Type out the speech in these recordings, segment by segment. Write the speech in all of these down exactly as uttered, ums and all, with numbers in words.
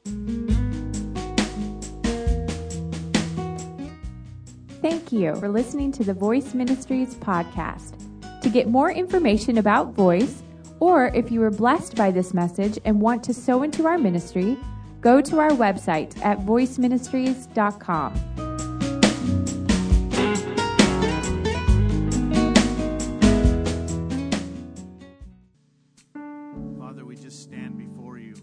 Thank you for listening to the Voice Ministries podcast. To get more information about Voice, or if you were blessed by this message and want to sow into our ministry, go to our website at voice ministries dot com. Father, we just stand before you.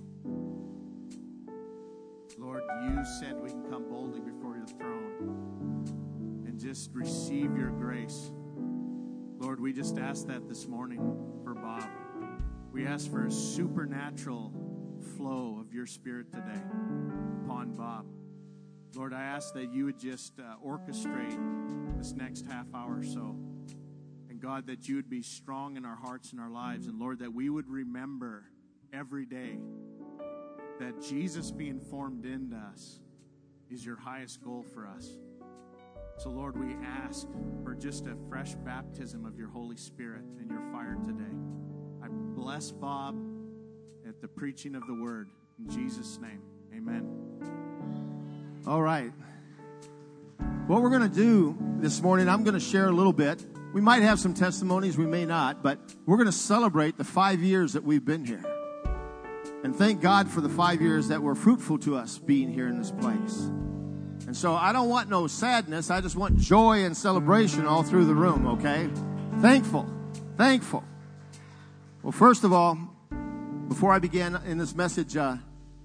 Lord, you said we can come boldly before your throne and just receive your grace. Lord, we just ask that this morning for Bob. We ask for a supernatural flow of your Spirit today upon Bob. Lord, I ask that you would just uh, orchestrate this next half hour or so. And God, that you would be strong in our hearts and our lives. And Lord, that we would remember every day that Jesus being formed into us is your highest goal for us. So Lord, we ask for just a fresh baptism of your Holy Spirit and your fire today. I bless Bob at the preaching of the word. In Jesus' name, amen. All right. What we're going to do this morning, I'm going to share a little bit. We might have some testimonies, we may not, but we're going to celebrate the five years that we've been here. And thank God for the five years that were fruitful to us being here in this place. And so I don't want no sadness. I just want joy and celebration all through the room, okay? Thankful. Thankful. Well, first of all, before I begin in this message, uh,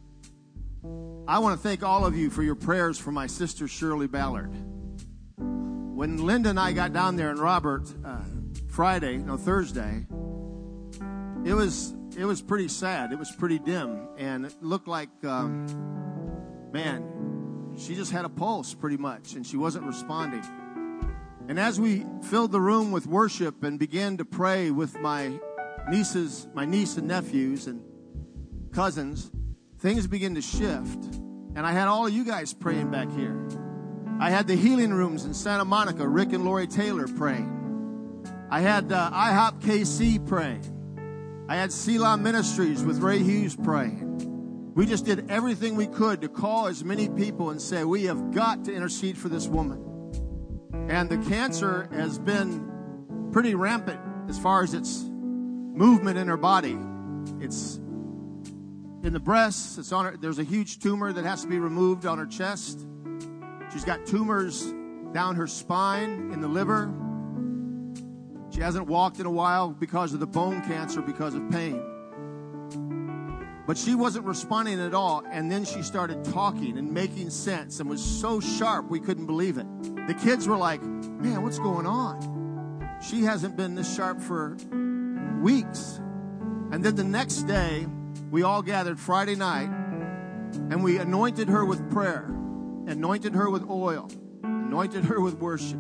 I want to thank all of you for your prayers for my sister, Shirley Ballard. When Linda and I got down there and Robert, uh, Friday, no, Thursday, it was it was pretty sad. It was pretty dim. And it looked like, um, man, she just had a pulse pretty much, and she wasn't responding. And as we filled the room with worship and began to pray with my nieces, my niece and nephews and cousins, things began to shift. And I had all of you guys praying back here. I had the healing rooms in Santa Monica, Rick and Lori Taylor praying. I had uh, I HOP K C praying. I had Selah Ministries with Ray Hughes praying. We just did everything we could to call as many people and say, we have got to intercede for this woman. And the cancer has been pretty rampant as far as its movement in her body. It's in the breasts. It's on her. There's a huge tumor that has to be removed on her chest. She's got tumors down her spine, in the liver. She hasn't walked in a while because of the bone cancer, because of pain. But she wasn't responding at all. And then she started talking and making sense and was so sharp we couldn't believe it. The kids were like, man, what's going on? She hasn't been this sharp for weeks. And then the next day, we all gathered Friday night and we anointed her with prayer, anointed her with oil, anointed her with worship.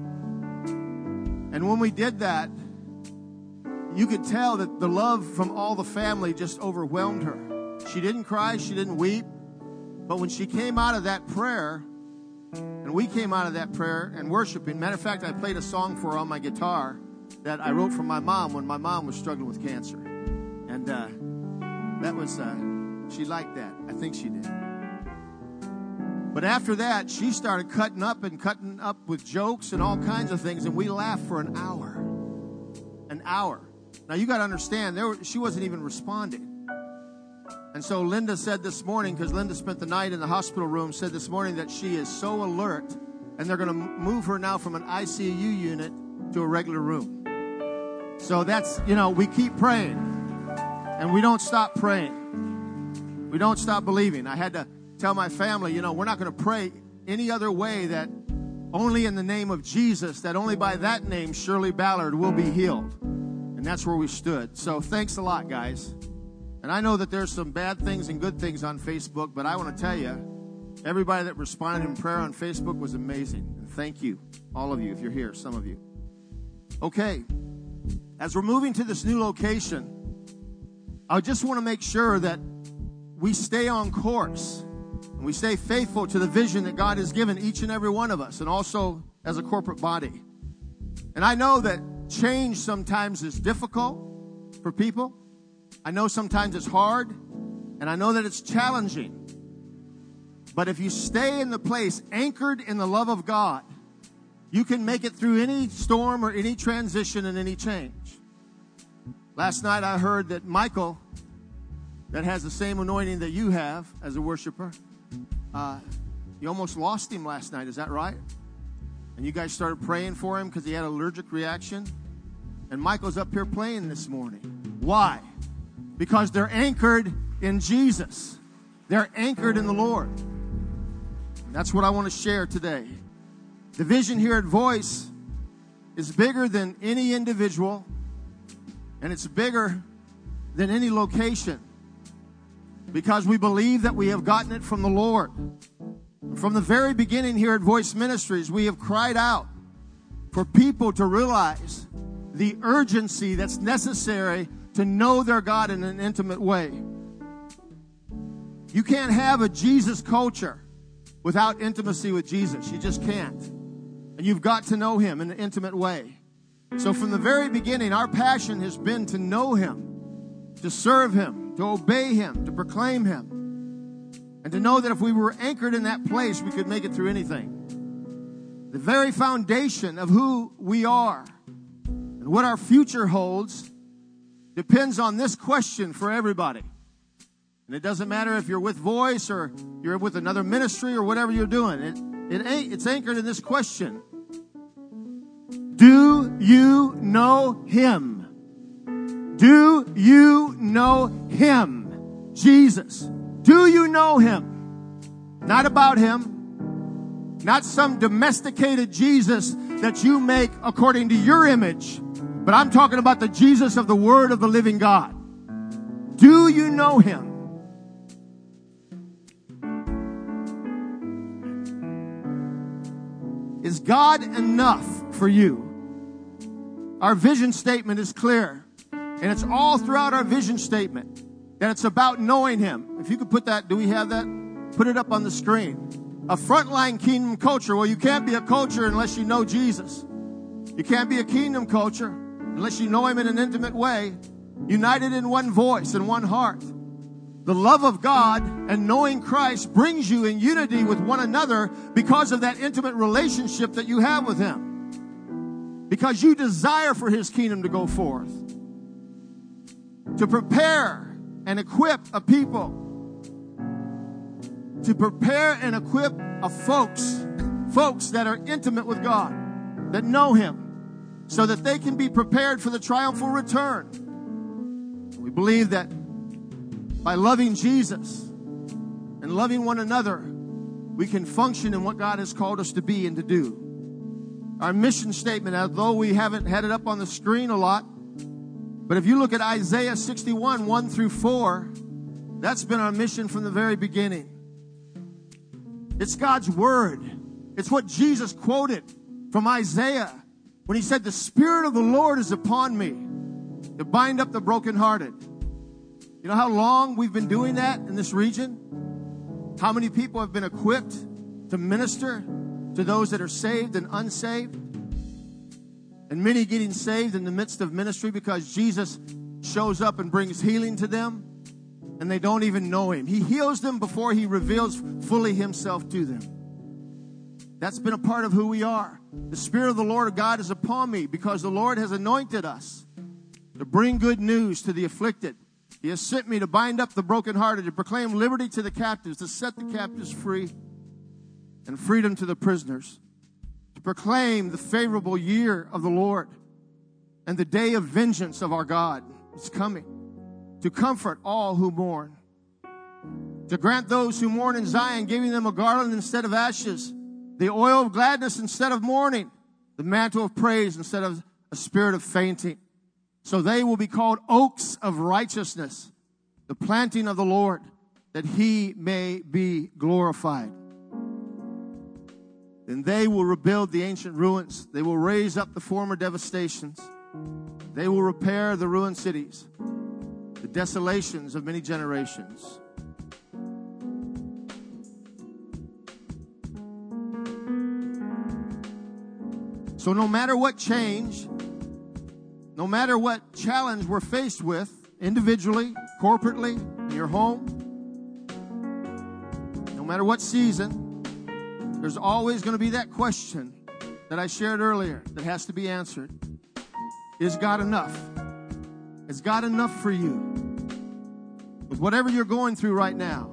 And when we did that, you could tell that the love from all the family just overwhelmed her. She didn't cry, she didn't weep. But when she came out of that prayer, and we came out of that prayer and worshiping, matter of fact, I played a song for her on my guitar that I wrote for my mom when my mom was struggling with cancer. And uh, that was, uh, she liked that. I think she did. But after that, she started cutting up and cutting up with jokes and all kinds of things, and we laughed for an hour. An hour. Now, you got to understand, there were, she wasn't even responding. And so Linda said this morning, because Linda spent the night in the hospital room, said this morning that she is so alert, and they're going to move her now from an I C U unit to a regular room. So that's, you know, we keep praying, and we don't stop praying. We don't stop believing. I had to tell my family, you know, we're not going to pray any other way, that only in the name of Jesus, that only by that name Shirley Ballard will be healed. And that's where we stood. So thanks a lot, guys. And I know that there's some bad things and good things on Facebook, but I want to tell you, everybody that responded in prayer on Facebook was amazing. And thank you, all of you, if you're here, some of you. Okay, as we're moving to this new location, I just want to make sure that we stay on course and we stay faithful to the vision that God has given each and every one of us, and also as a corporate body. And I know that change sometimes is difficult for people. I know sometimes it's hard, and I know that it's challenging. But if you stay in the place anchored in the love of God, you can make it through any storm or any transition and any change. Last night I heard that Michael, that has the same anointing that you have as a worshiper, uh, you almost lost him last night. Is that right? And you guys started praying for him because he had an allergic reaction. And Michael's up here playing this morning. Why? Because they're anchored in Jesus. They're anchored in the Lord. That's what I want to share today. The vision here at Voice is bigger than any individual, and it's bigger than any location, because we believe that we have gotten it from the Lord. From the very beginning here at Voice Ministries, we have cried out for people to realize the urgency that's necessary to know their God in an intimate way. You can't have a Jesus culture without intimacy with Jesus. You just can't. And you've got to know him in an intimate way. So from the very beginning, our passion has been to know him, to serve him, to obey him, to proclaim him, and to know that if we were anchored in that place, we could make it through anything. The very foundation of who we are and what our future holds depends on this question for everybody. And it doesn't matter if you're with Voice or you're with another ministry or whatever you're doing. It, it ain't, it's anchored in this question. Do you know him? Do you know him? Jesus. Do you know him? Not about him. Not some domesticated Jesus that you make according to your image. But I'm talking about the Jesus of the Word of the living God. Do you know him? Is God enough for you? Our vision statement is clear. And it's all throughout our vision statement that it's about knowing him. If you could put that, do we have that? Put it up on the screen. A frontline kingdom culture. Well, you can't be a culture unless you know Jesus. You can't be a kingdom culture unless you know him in an intimate way, united in one voice and one heart. The love of God and knowing Christ brings you in unity with one another because of that intimate relationship that you have with him. Because you desire for his kingdom to go forth. To prepare and equip a people. To prepare and equip a folks, folks that are intimate with God, that know him, so that they can be prepared for the triumphal return. We believe that by loving Jesus and loving one another, we can function in what God has called us to be and to do. Our mission statement, although we haven't had it up on the screen a lot, but if you look at Isaiah sixty-one, one through four, that's been our mission from the very beginning. It's God's word. It's what Jesus quoted from Isaiah when he said, "The Spirit of the Lord is upon me to bind up the brokenhearted." You know how long we've been doing that in this region? How many people have been equipped to minister to those that are saved and unsaved? And many getting saved in the midst of ministry because Jesus shows up and brings healing to them, and they don't even know him. He heals them before he reveals fully himself to them. That's been a part of who we are. The Spirit of the Lord God is upon me because the Lord has anointed us to bring good news to the afflicted. He has sent me to bind up the brokenhearted, to proclaim liberty to the captives, to set the captives free, and freedom to the prisoners, to proclaim the favorable year of the Lord and the day of vengeance of our God is coming, to comfort all who mourn, to grant those who mourn in Zion, giving them a garland instead of ashes, the oil of gladness instead of mourning, the mantle of praise instead of a spirit of fainting. So they will be called oaks of righteousness, the planting of the Lord, that he may be glorified. Then they will rebuild the ancient ruins. They will raise up the former devastations. They will repair the ruined cities, the desolations of many generations. So no matter what change, no matter what challenge we're faced with, individually, corporately, in your home, no matter what season, there's always going to be that question that I shared earlier that has to be answered. Is God enough? Is God enough for you? With whatever you're going through right now.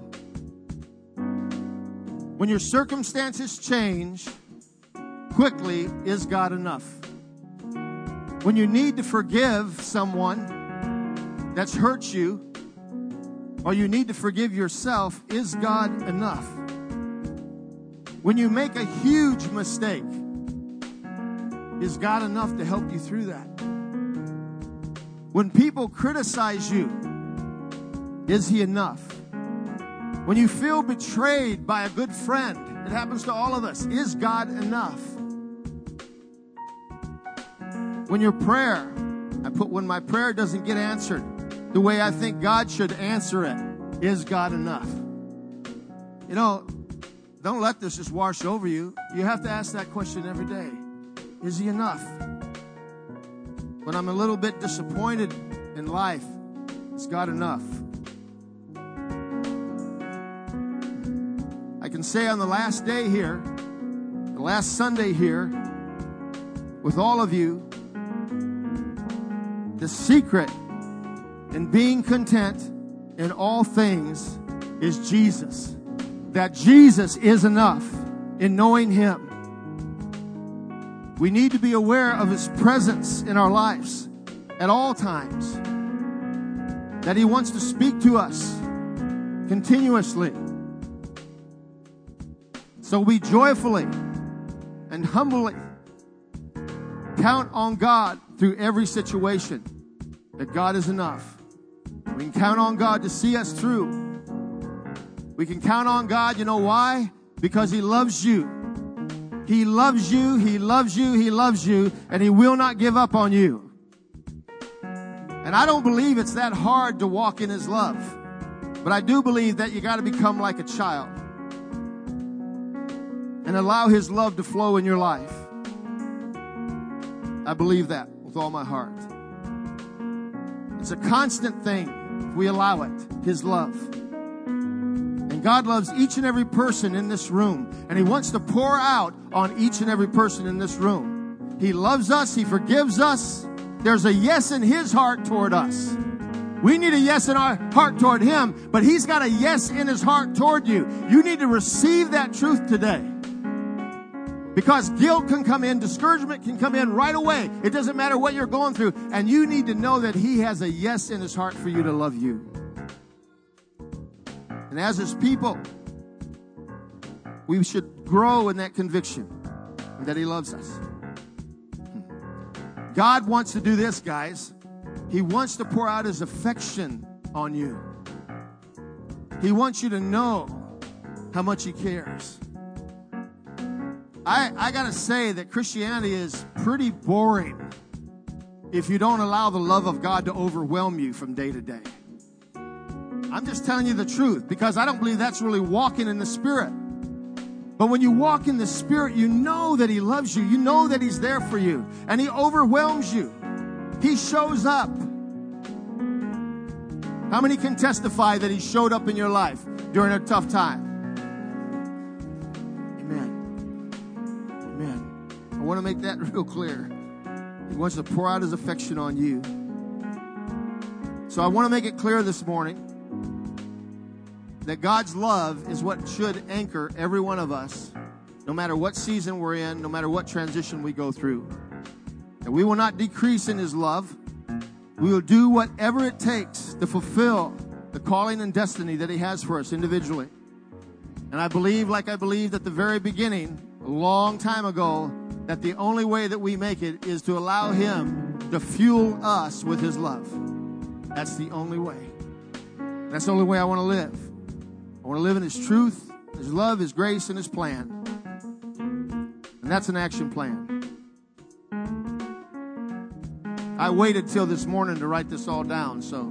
When your circumstances change quickly, is God enough? When you need to forgive someone that's hurt you, or you need to forgive yourself, is God enough? When you make a huge mistake, is God enough to help you through that? When people criticize you, is He enough? When you feel betrayed by a good friend, it happens to all of us, is God enough? When your prayer, I put when my prayer doesn't get answered the way I think God should answer it, is God enough? You know, don't let this just wash over you. You have to ask that question every day. Is He enough? When I'm a little bit disappointed in life, is God enough? I can say on the last day here, the last Sunday here, with all of you, the secret in being content in all things is Jesus. That Jesus is enough in knowing Him. We need to be aware of His presence in our lives at all times. That He wants to speak to us continuously. So we joyfully and humbly count on God through every situation, that God is enough. We can count on God to see us through. We can count on God, you know why? Because He loves you. He loves you, He loves you, He loves you, and He will not give up on you. And I don't believe it's that hard to walk in His love. But I do believe that you got to become like a child and allow His love to flow in your life. I believe that with all my heart. It's a constant thing if we allow it, His love. And God loves each and every person in this room, and He wants to pour out on each and every person in this room. He loves us. He forgives us. There's a yes in His heart toward us. We need a yes in our heart toward Him, but He's got a yes in His heart toward you. You need to receive that truth today. Because guilt can come in, discouragement can come in right away. It doesn't matter what you're going through. And you need to know that He has a yes in His heart for you to love you. And as His people, we should grow in that conviction that He loves us. God wants to do this, guys. He wants to pour out His affection on you. He wants you to know how much He cares. I, I got to say that Christianity is pretty boring if you don't allow the love of God to overwhelm you from day to day. I'm just telling you the truth, because I don't believe that's really walking in the Spirit. But when you walk in the Spirit, you know that He loves you. You know that He's there for you. And He overwhelms you. He shows up. How many can testify that He showed up in your life during a tough time? I want to make that real clear. He wants to pour out His affection on you. So I want to make it clear this morning that God's love is what should anchor every one of us, no matter what season we're in, no matter what transition we go through. And we will not decrease in His love. We will do whatever it takes to fulfill the calling and destiny that He has for us individually. And I believe, like I believed at the very beginning, a long time ago, that the only way that we make it is to allow Him to fuel us with His love. That's the only way. That's the only way I want to live. I want to live in His truth, His love, His grace, and His plan. And that's an action plan. I waited till this morning to write this all down, so.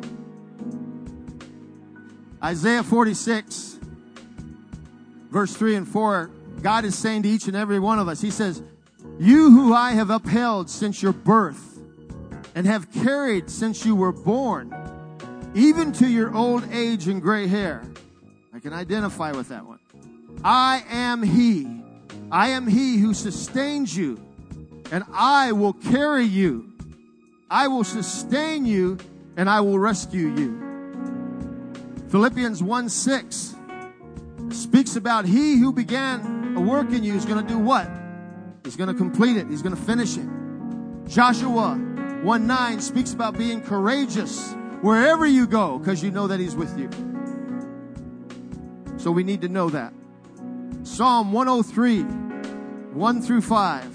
Isaiah forty-six, verse three and four, God is saying to each and every one of us, He says, "You who I have upheld since your birth and have carried since you were born, even to your old age and gray hair." I can identify with that one. I am He. I am He who sustains you, and I will carry you. I will sustain you, and I will rescue you. Philippians one six speaks about He who began a work in you is going to do what? He's going to complete it. He's going to finish it. Joshua one nine speaks about being courageous wherever you go, because you know that He's with you. So we need to know that. Psalm one oh three, one through five.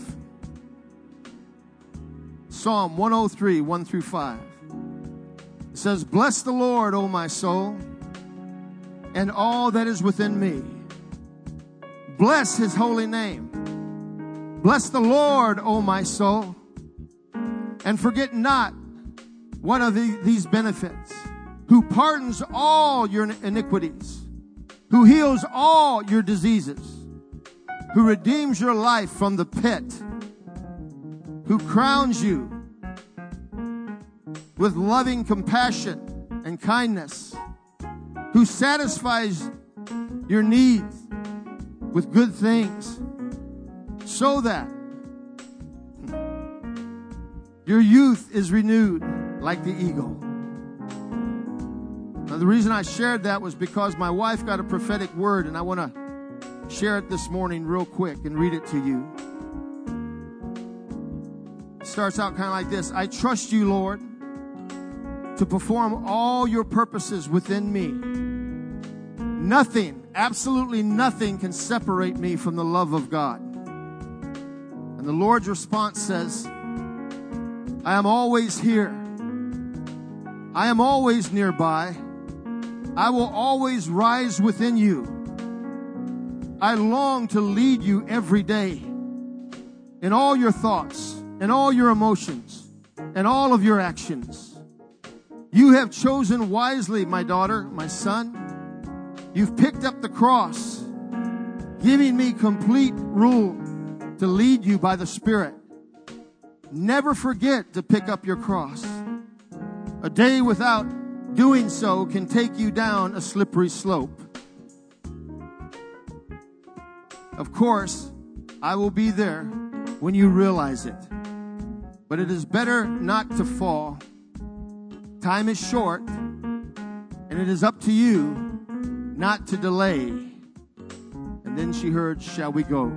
Psalm one oh three, one through five. It says, bless the Lord, O my soul, and all that is within me. Bless His holy name. Bless the Lord, O my soul, and forget not one of the, these benefits, who pardons all your iniquities, who heals all your diseases, who redeems your life from the pit, who crowns you with loving compassion and kindness, who satisfies your needs with good things, so that your youth is renewed like the eagle. Now, the reason I shared that was because my wife got a prophetic word, and I want to share it this morning real quick and read it to you. It starts out kind of like this. I trust you, Lord, to perform all your purposes within me. Nothing, absolutely nothing can separate me from the love of God. And the Lord's response says, I am always here. I am always nearby. I will always rise within you. I long to lead you every day in all your thoughts and all your emotions and all of your actions. You have chosen wisely, my daughter, my son. You've picked up the cross, giving me complete rule to lead you by the Spirit. Never forget to pick up your cross. A day without doing so can take you down a slippery slope. Of course, I will be there when you realize it. But it is better not to fall. Time is short, and it is up to you not to delay. And then she heard, shall we go?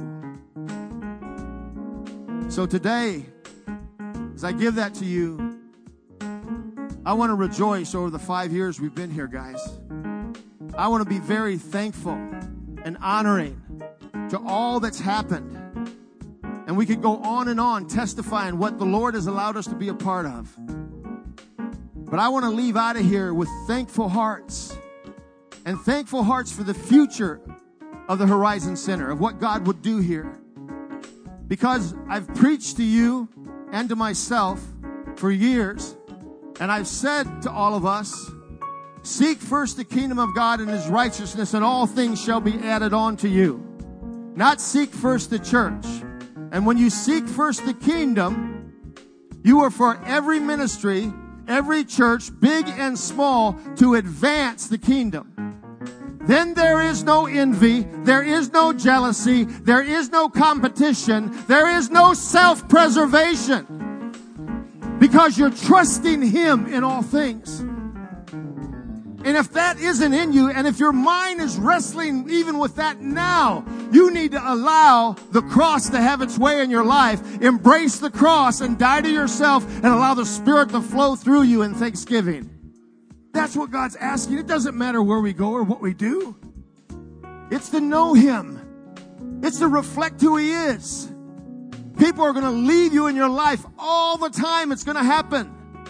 So today, as I give that to you, I want to rejoice over the five years we've been here, guys. I want to be very thankful and honoring to all that's happened. And we could go on and on testifying what the Lord has allowed us to be a part of. But I want to leave out of here with thankful hearts, and thankful hearts for the future of the Horizon Center, of what God would do here. Because I've preached to you and to myself for years, and I've said to all of us, seek first the kingdom of God and His righteousness, and all things shall be added on to you. Not seek first the church. And when you seek first the kingdom, you are for every ministry, every church, big and small, to advance the kingdom. Then there is no envy, there is no jealousy, there is no competition, there is no self-preservation, because you're trusting Him in all things. And if that isn't in you, and if your mind is wrestling even with that now, you need to allow the cross to have its way in your life. Embrace the cross and die to yourself and allow the Spirit to flow through you in thanksgiving. That's what God's asking. It doesn't matter where we go or what we do. It's to know Him. It's to reflect who He is. People are going to leave you in your life all the time. It's going to happen.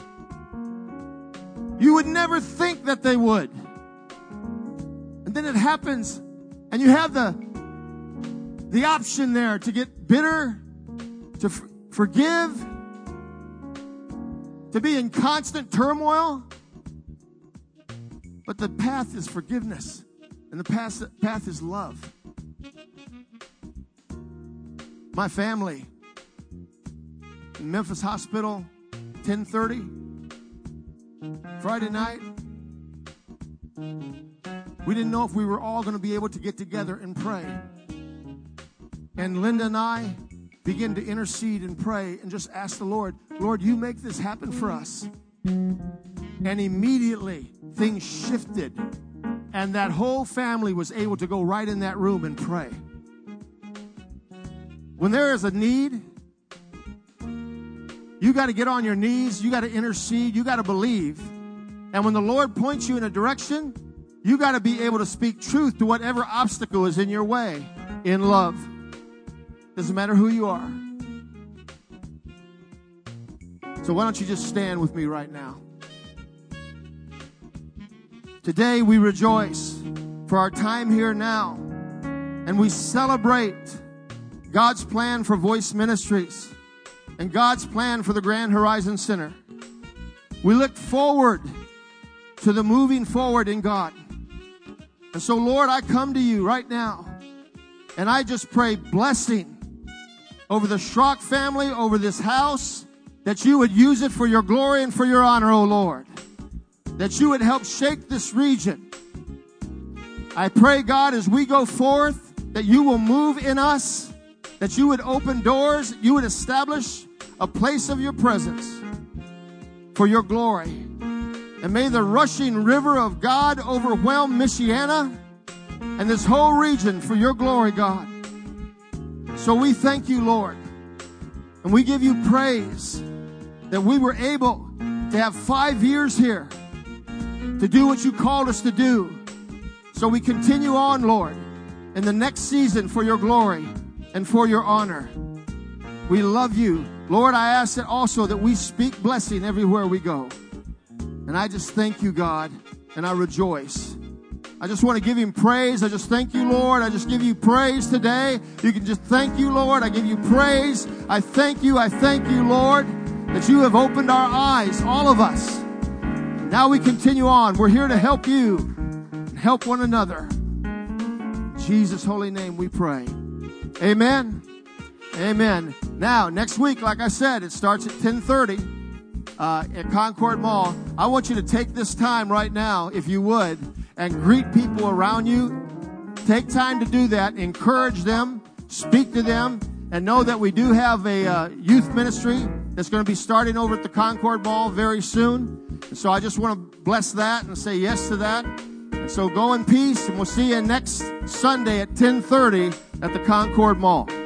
You would never think that they would. And then it happens, and you have the, the option there to get bitter, to f- forgive, to be in constant turmoil. But the path is forgiveness, and the path, path is love. My family in Memphis Hospital, ten thirty, Friday night, We didn't know if we were all going to be able to get together and pray. And Linda and I began to intercede and pray and just ask the Lord, Lord, you make this happen for us. And immediately things shifted. And that whole family was able to go right in that room and pray. When there is a need, you got to get on your knees. You got to intercede. You got to believe. And when the Lord points you in a direction, you got to be able to speak truth to whatever obstacle is in your way in love. Doesn't matter who you are. So why don't you just stand with me right now? Today we rejoice for our time here now. And we celebrate God's plan for Voice Ministries and God's plan for the Grand Horizon Center. We look forward to the moving forward in God. And so, Lord, I come to you right now, and I just pray blessing over the Schrock family, over this house, that you would use it for your glory and for your honor, O Lord. That you would help shake this region. I pray, God, as we go forth, that you will move in us, that you would open doors, you would establish a place of your presence for your glory. And may the rushing river of God overwhelm Michiana and this whole region for your glory, God. So we thank you, Lord. And we give you praise that we were able to have five years here to do what you called us to do. So we continue on, Lord, in the next season for your glory and for your honor. We love you. Lord, I ask that also that we speak blessing everywhere we go. And I just thank you, God, and I rejoice. I just want to give him praise. I just thank you, Lord. I just give you praise today. You can just thank you, Lord. I give you praise. I thank you. I thank you, Lord, that you have opened our eyes, all of us. Now we continue on. We're here to help you and help one another. In Jesus' holy name we pray. Amen. Amen. Now, next week, like I said, it starts at ten thirty. Uh, at Concord Mall. I want you to take this time right now, if you would, and greet people around you. Take time to do that. Encourage them. Speak to them. And know that we do have a uh, youth ministry that's going to be starting over at the Concord Mall very soon. And so I just want to bless that and say yes to that. And so go in peace, and we'll see you next Sunday at ten thirty at the Concord Mall.